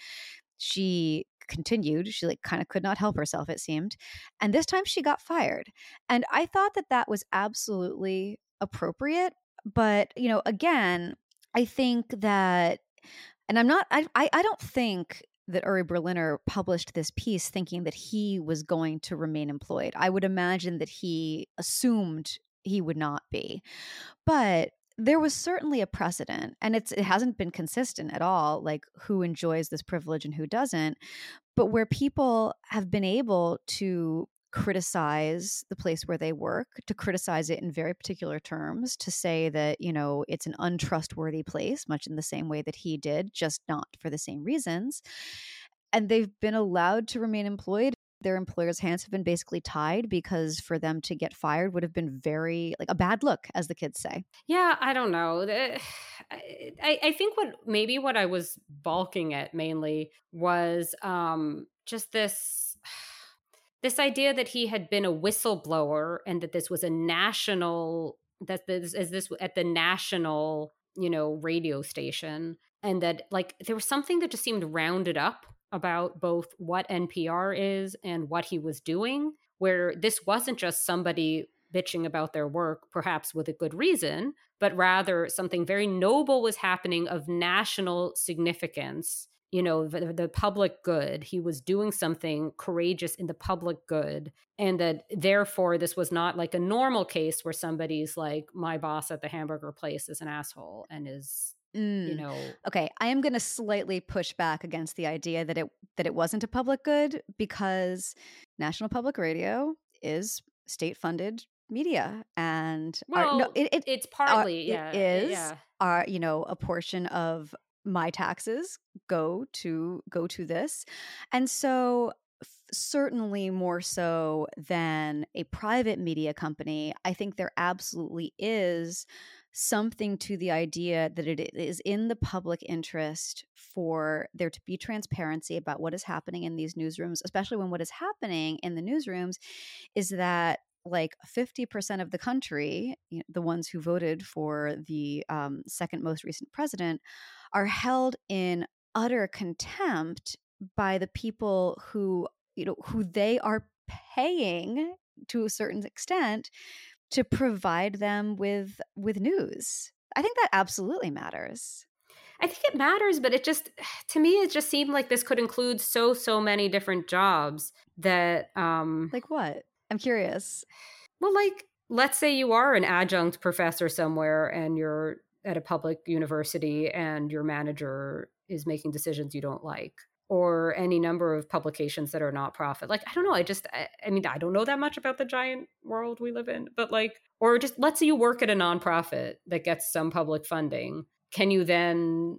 She continued. She like kind of could not help herself, it seemed. And this time she got fired. And I thought that was absolutely appropriate. But, again, I think that, and I don't think that Uri Berliner published this piece thinking that he was going to remain employed. I would imagine that he assumed he would not be. But there was certainly a precedent, and it hasn't been consistent at all, like who enjoys this privilege and who doesn't, but where people have been able to criticize the place where they work, to criticize it in very particular terms, to say that, it's an untrustworthy place, much in the same way that he did, just not for the same reasons. And they've been allowed to remain employed. Their employers' hands have been basically tied because for them to get fired would have been very, like, a bad look, as the kids say. Yeah, I don't know. I think what I was balking at mainly was just this idea that he had been a whistleblower and that this was a national, that this at the national, radio station, and that like there was something that just seemed rounded up about both what NPR is and what he was doing, where this wasn't just somebody bitching about their work, perhaps with a good reason, but rather something very noble was happening of national significance. The public good. He was doing something courageous in the public good. And that therefore this was not like a normal case where somebody's like, my boss at the hamburger place is an asshole and is, Okay, I am going to slightly push back against the idea that it wasn't a public good, because National Public Radio is state-funded media, and it's partly, it is a portion of my taxes go to this. And so certainly more so than a private media company, I think there absolutely is something to the idea that it is in the public interest for there to be transparency about what is happening in these newsrooms, especially when what is happening in the newsrooms is that like 50% of the country, the ones who voted for the second most recent president, are held in utter contempt by the people who who they are paying to a certain extent to provide them with news. I think that absolutely matters. I think it matters, but it just, to me, it just seemed like this could include so many different jobs that Like what? I'm curious. well, like, let's say you are an adjunct professor somewhere and you're at a public university and your manager is making decisions you don't like, or any number of publications that are not profit. Like, I don't know. I mean, I don't know that much about the giant world we live in, but like, or just let's say you work at a nonprofit that gets some public funding. Can you then,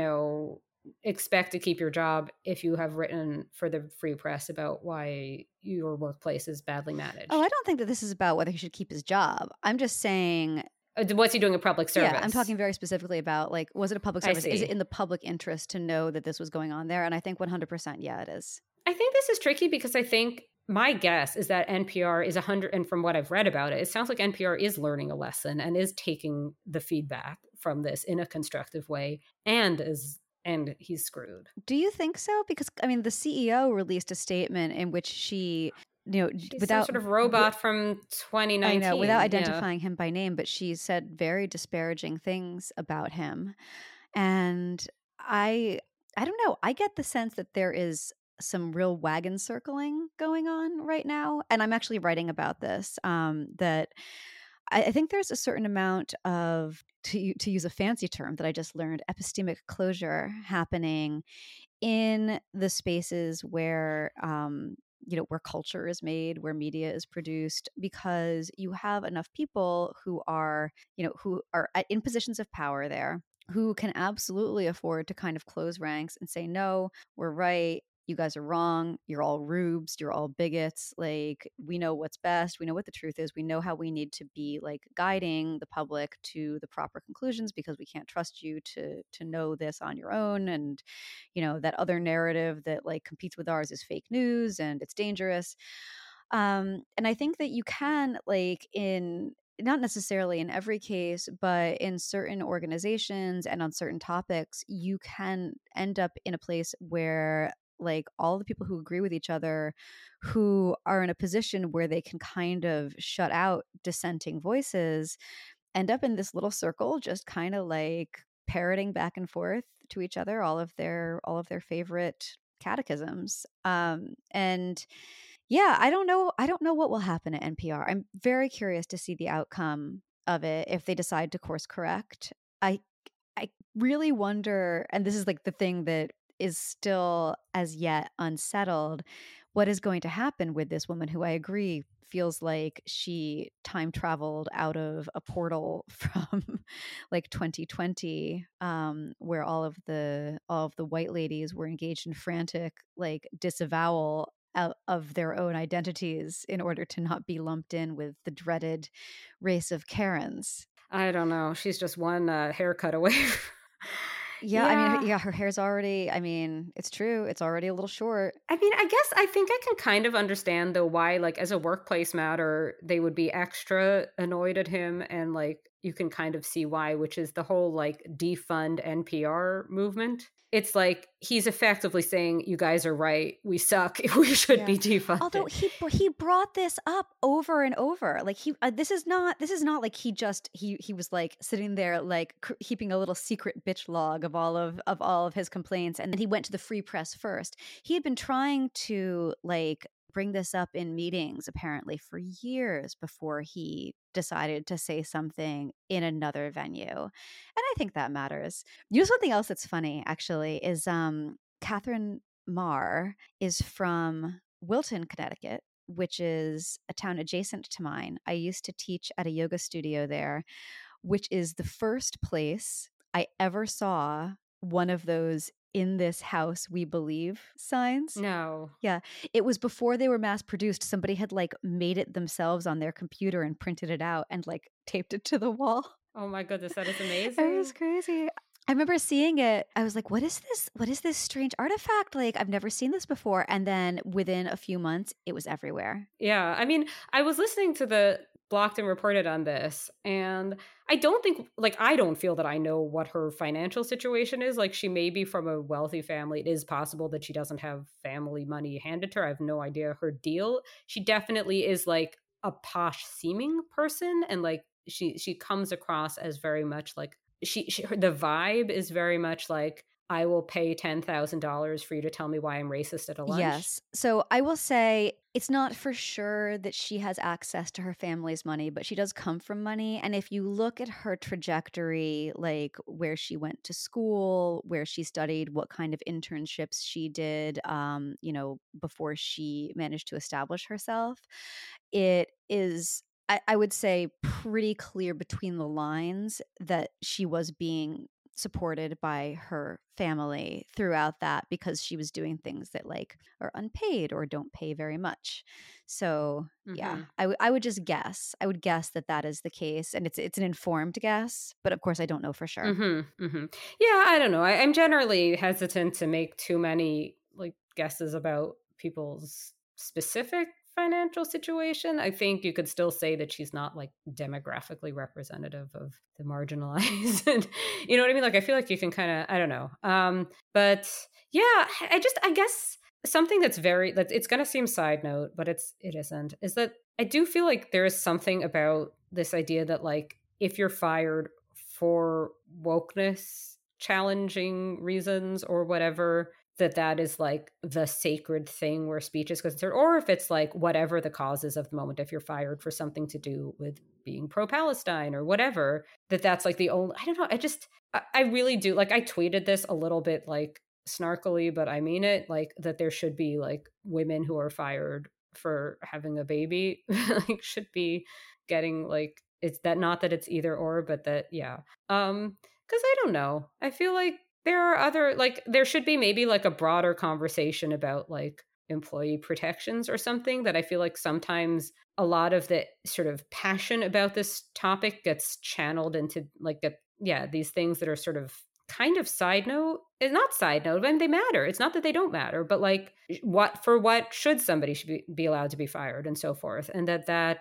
expect to keep your job if you have written for the Free Press about why your workplace is badly managed? Oh, I don't think that this is about whether he should keep his job. I'm just saying, what's he doing in public service? yeah, I'm talking very specifically about, like, was it a public service? Is it in the public interest to know that this was going on there? And I think 100%, yeah, it is. I think this is tricky because I think my guess is that NPR is 100, and from what I've read about it, it sounds like NPR is learning a lesson and is taking the feedback from this in a constructive way, and he's screwed. Do you think so? Because I mean, the CEO released a statement in which she, She's without some sort of robot from 2019. I know, without identifying him by name, but she said very disparaging things about him, and I don't know. I get the sense that there is some real wagon circling going on right now, and I'm actually writing about this. That I think there's a certain amount of, to use a fancy term that I just learned, epistemic closure happening in the spaces where where culture is made, where media is produced, because you have enough people who are in positions of power there, who can absolutely afford to kind of close ranks and say, no, we're right, you guys are wrong, you're all rubes, you're all bigots, like, we know what's best, we know what the truth is, we know how we need to be like guiding the public to the proper conclusions, because we can't trust you to know this on your own, and that other narrative that like competes with ours is fake news and it's dangerous. And I think that you can, like, in not necessarily in every case, but in certain organizations and on certain topics, you can end up in a place where, like, all the people who agree with each other, who are in a position where they can kind of shut out dissenting voices, end up in this little circle, just kind of like parroting back and forth to each other all of their favorite catechisms. And yeah, I don't know what will happen at NPR. I'm very curious to see the outcome of it if they decide to course correct. I I really wonder, and this is like the thing that is still as yet unsettled, what is going to happen with this woman who, I agree, feels like she time traveled out of a portal from like 2020, where all of the white ladies were engaged in frantic like disavowal of their own identities in order to not be lumped in with the dreaded race of Karens. I don't know. She's just one haircut away. Yeah, I mean, her hair's already, I mean, it's true. It's already a little short. I mean, I think I can kind of understand, though, why, like, as a workplace matter, they would be extra annoyed at him. And, like, you can kind of see why, which is the whole, like, defund NPR movement. It's like he's effectively saying, you guys are right, we suck, we should be defunded. Although he brought this up over and over, like this is not like he was like sitting there like keeping a little secret bitch log of all of his complaints, and then he went to the Free Press first. He had been trying to like bring this up in meetings apparently for years before he decided to say something in another venue. And I think that matters. You know, something else that's funny actually is Catherine Marr is from Wilton, Connecticut, which is a town adjacent to mine. I used to teach at a yoga studio there, which is the first place I ever saw one of those "In this house we believe" signs. No. Yeah, it was before they were mass produced. Somebody had, like, made it themselves on their computer and printed it out and, like, taped it to the wall. Oh my goodness, that is It was amazing. crazy. I remember seeing it. I was like, "What is this? What is this strange artifact? Like, I've never seen this before." And then within a few months, it was everywhere. Yeah, I mean, I was listening to the Blocked and Reported on this, and I don't think, like, I don't feel that I know what her financial situation is. Like, she may be from a wealthy family. It is possible that she doesn't have family money handed to her. I have no idea her deal. She definitely is like a posh seeming person, and like she comes across as very much like the vibe is very much like, I will pay $10,000 for you to tell me why I'm racist at a lunch. Yes. So I will say it's not for sure that she has access to her family's money, but she does come from money. And if you look at her trajectory, like where she went to school, where she studied, what kind of internships she did, before she managed to establish herself, it is. I would say pretty clear between the lines that she was being supported by her family throughout that because she was doing things that like are unpaid or don't pay very much. So yeah, Mhm. I would just guess. I would guess that that is the case, and it's an informed guess, but of course I don't know for sure. Yeah, I don't know. I'm generally hesitant to make too many like guesses about people's specific financial situation. I think you could still say that she's not like demographically representative of the marginalized. And you know what I mean? Like I feel like you can kind of, I don't know. But yeah, I guess something that's very that it's gonna seem side note, but it isn't, is that I do feel like there is something about this idea that like if you're fired for wokeness challenging reasons or whatever, that is like the sacred thing where speech is concerned, or if it's like whatever the causes of the moment, if you're fired for something to do with being pro-Palestine or whatever, that's like the only, I don't know, I really do, like I tweeted this a little bit like snarkily, but I mean it, like that there should be like women who are fired for having a baby like should be getting like, it's that, not that it's either or, but that yeah. Because I don't know, I feel like there are other, like there should be maybe like a broader conversation about like employee protections or something, that I feel like sometimes a lot of the sort of passion about this topic gets channeled into like yeah, these things that are sort of kind of side note, not side note, and they matter. It's not that they don't matter, but like what should somebody should be allowed to be fired and so forth, and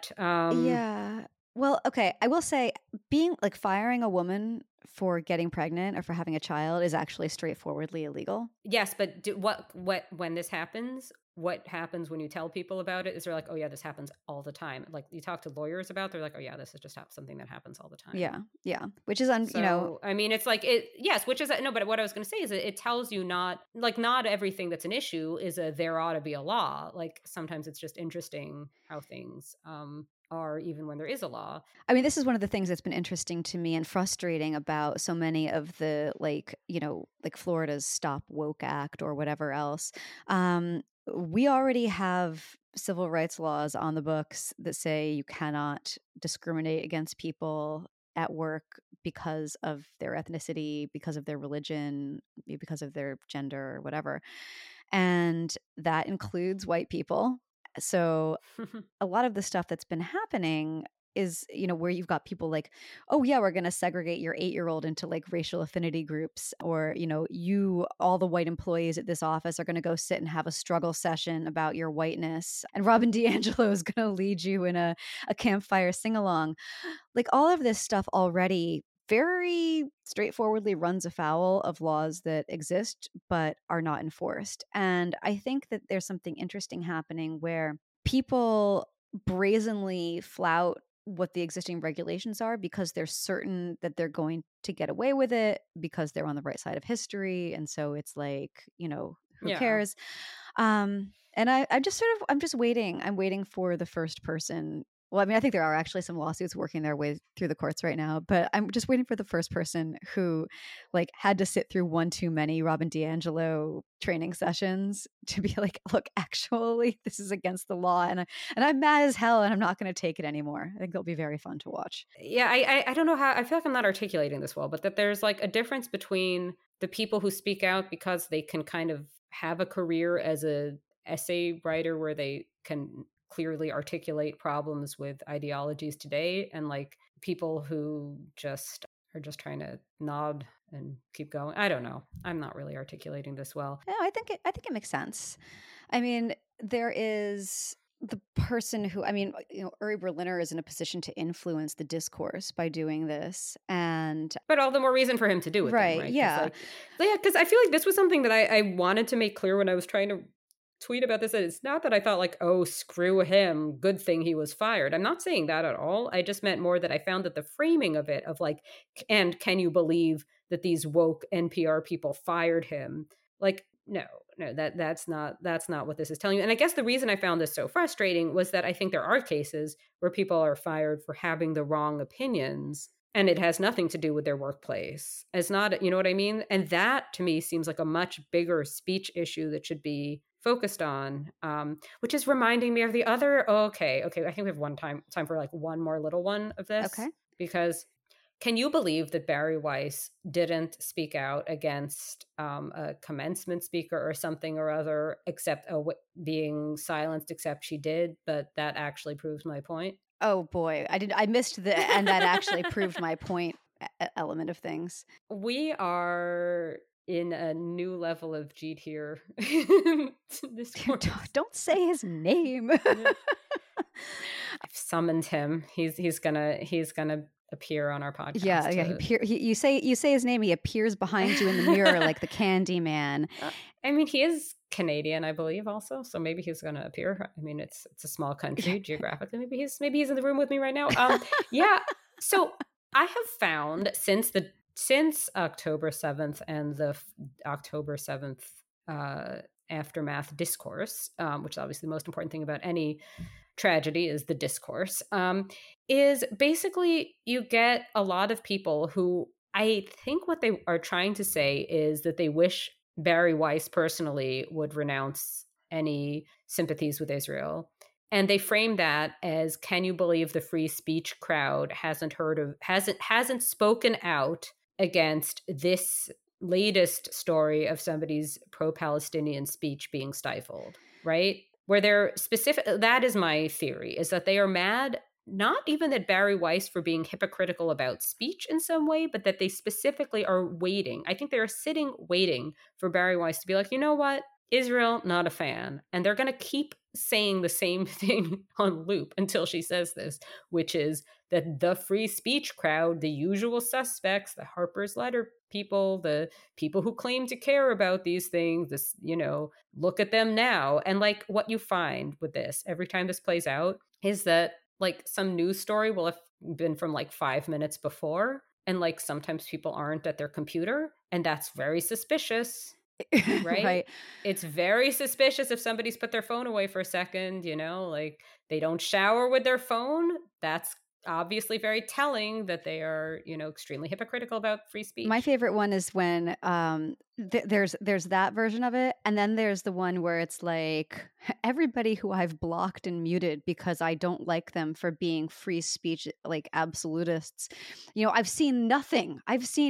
that. Yeah. Well, okay. I will say being like firing a woman for getting pregnant or for having a child is actually straightforwardly illegal. Yes, but what when this happens, what happens when you tell people about it? Is they're like, oh yeah, this happens all the time. Like you talk to lawyers about, they're like, oh yeah, this is just something that happens all the time. Yeah. Yeah. Which is, So I mean, it's like it. Yes, which is no. But what I was going to say is it tells you not everything that's an issue is a there ought to be a law. Like sometimes it's just interesting how things are even when there is a law. I mean, this is one of the things that's been interesting to me and frustrating about so many of the like Florida's Stop Woke Act or whatever else. We already have civil rights laws on the books that say you cannot discriminate against people at work because of their ethnicity, because of their religion, because of their gender, or whatever. And that includes white people. So a lot of the stuff that's been happening is, where you've got people like, oh yeah, we're going to segregate your 8-year-old into like racial affinity groups, or all the white employees at this office are going to go sit and have a struggle session about your whiteness, and Robin DiAngelo is going to lead you in a campfire sing-along. Like all of this stuff already very straightforwardly runs afoul of laws that exist but are not enforced. And I think that there's something interesting happening where people brazenly flout what the existing regulations are because they're certain that they're going to get away with it because they're on the right side of history. And so it's like, who Yeah. cares? And I'm just waiting. I'm waiting for the first person Well, I mean, I think there are actually some lawsuits working their way through the courts right now, but I'm just waiting for the first person who like had to sit through one too many Robin DiAngelo training sessions to be like, look, actually, this is against the law, and I'm mad as hell, and I'm not going to take it anymore. I think it'll be very fun to watch. Yeah, I don't know how, I feel like I'm not articulating this well, but that there's like a difference between the people who speak out because they can kind of have a career as a essay writer where they can clearly articulate problems with ideologies today, and like people who just are just trying to nod and keep going. I don't know. I'm not really articulating this well. No, I think it makes sense. I mean, there is the person who, I mean, Uri Berliner is in a position to influence the discourse by doing this, and But all the more reason for him to do it, then, right, right? yeah. Yeah, because I feel like this was something that I wanted to make clear when I was trying to tweet about this. That it's not that I thought like, oh, screw him, good thing he was fired. I'm not saying that at all. I just meant more that I found that the framing of it of like, and can you believe that these woke NPR people fired him? Like, no, that's not what this is telling you. And I guess the reason I found this so frustrating was that I think there are cases where people are fired for having the wrong opinions, and it has nothing to do with their workplace. It's not, you know what I mean? And that to me seems like a much bigger speech issue that should be focused on, which is reminding me of the other. Okay, I think we have time for like one more little one of this. Okay. Because can you believe that Barry Weiss didn't speak out against a commencement speaker or something or other, except being silenced, except she did, but that actually proves my point? Oh boy, I missed the and that actually proved my point element of things. We are in a new level of G tier. Don't say his name. I've summoned him. He's gonna appear on our podcast. Yeah. You say his name. He appears behind you in the mirror like the Candy Man. I mean, he is Canadian, I believe, also. So maybe he's going to appear. I mean, it's a small country geographically. Maybe he's in the room with me right now. Yeah. So I have found since October 7th and the October 7th aftermath discourse, which is obviously the most important thing about any tragedy is the discourse, is basically you get a lot of people who, I think what they are trying to say is that they wish Barry Weiss personally would renounce any sympathies with Israel. And they frame that as, can you believe the free speech crowd hasn't spoken out against this latest story of somebody's pro-Palestinian speech being stifled, right? Where they're specific, that is my theory, is that they are mad, not even at Barry Weiss for being hypocritical about speech in some way, but that they specifically are waiting. I think they're sitting waiting for Barry Weiss to be like, you know what? Israel, not a fan. And they're going to keep saying the same thing on loop until she says this, which is that the free speech crowd, the usual suspects, the Harper's Letter people, the people who claim to care about these things, this, look at them now. And like what you find with this every time this plays out is that like some news story will have been from like 5 minutes before. And like sometimes people aren't at their computer, and that's very suspicious. Right? It's very suspicious if somebody's put their phone away for a second, like they don't shower with their phone. That's obviously very telling that they are, extremely hypocritical about free speech. My favorite one is when there's that version of it, and then there's the one where it's like everybody who I've blocked and muted because I don't like them for being free speech like absolutists. I've seen nothing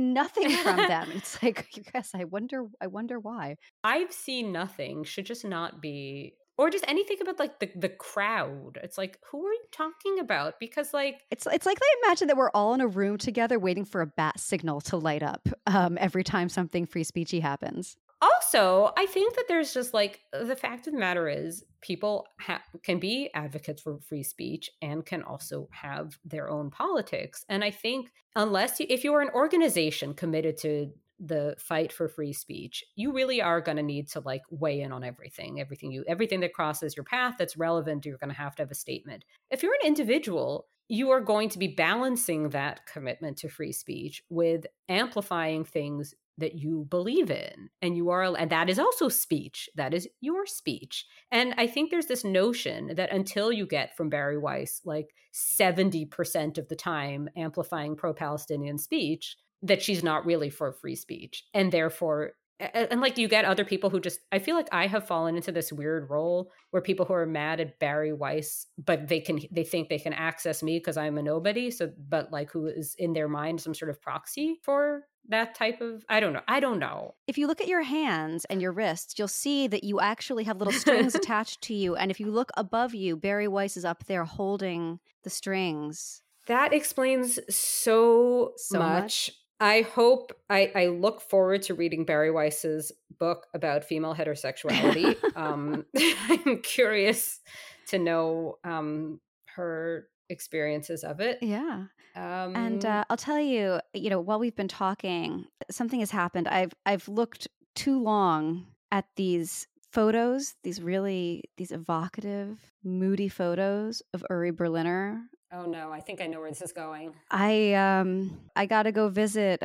from them. It's like, yes, I wonder why. I've seen nothing should just not be. Or just anything about like the crowd. It's like, who are you talking about? Because like it's like they imagine that we're all in a room together waiting for a bat signal to light up every time something free speechy happens. Also, I think that there's just like the fact of the matter is people can be advocates for free speech and can also have their own politics. And I think if you are an organization committed to the fight for free speech, you really are going to need to like weigh in on everything that crosses your path that's relevant. You're going to have a statement. If you're an individual, you are going to be balancing that commitment to free speech with amplifying things that you believe in, and and that is also speech. That is your speech. And I think there's this notion that until you get from Bari Weiss like 70% of the time amplifying pro-Palestinian speech, that she's not really for free speech. And therefore, and like you get other people who just, I feel like I have fallen into this weird role where people who are mad at Bari Weiss, but they think they can access me because I'm a nobody. So, but like who is in their mind some sort of proxy for that type of, I don't know. If you look at your hands and your wrists, you'll see that you actually have little strings attached to you. And if you look above you, Bari Weiss is up there holding the strings. That explains so much. I hope, I look forward to reading Bari Weiss's book about female heterosexuality. I'm curious to know her experiences of it. Yeah. And I'll tell you, while we've been talking, something has happened. I've looked too long at these photos, these evocative, moody photos of Uri Berliner. Oh no, I think I know where this is going. I gotta go visit.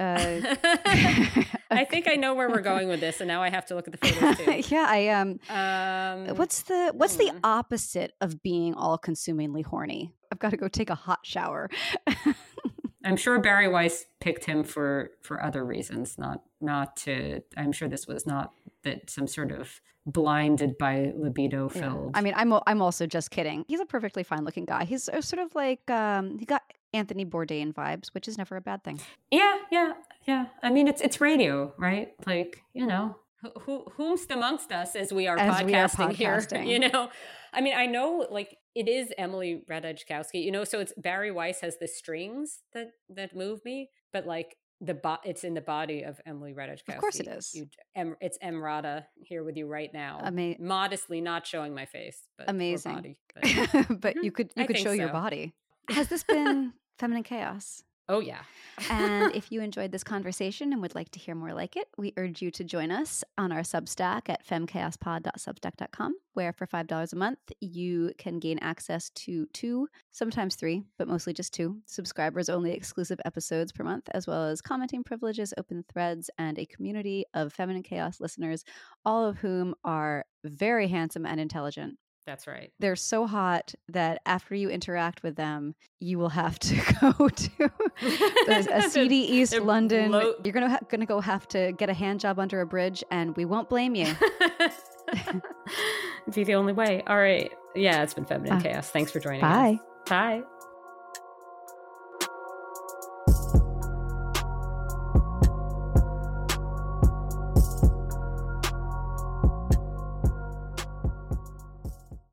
I think I know where we're going with this, and now I have to look at the photos too. Yeah, what's the opposite of being all-consumingly horny? I've got to go take a hot shower. I'm sure Bari Weiss picked him for other reasons, not to. I'm sure this was not that some sort of blinded by libido filled. Yeah. I mean, I'm also just kidding. He's a perfectly fine looking guy. He's sort of like he got Anthony Bourdain vibes, which is never a bad thing. Yeah. I mean, it's radio, right? Like, whomst amongst us as we are podcasting here. I mean, I know like it is Emily Ratajkowski, so it's Bari Weiss has the strings that move me, but like it's in the body of Emily Ratajkowski. Of course it is. It's Emrata here with you right now. Modestly not showing my face, but amazing. Body, but you could show your body. Has this been Feminine Chaos? Oh, yeah. And if you enjoyed this conversation and would like to hear more like it, we urge you to join us on our Substack at femchaospod.substack.com, where for $5 a month, you can gain access to 2, sometimes 3, but mostly just 2 subscribers-only exclusive episodes per month, as well as commenting privileges, open threads, and a community of Feminine Chaos listeners, all of whom are very handsome and intelligent. That's right. They're so hot that after you interact with them, you will have to go to a seedy East London. You're gonna go have to get a hand job under a bridge, and we won't blame you. Be the only way. All right. Yeah, it's been Feminine Chaos. Thanks for joining us. Bye. Bye.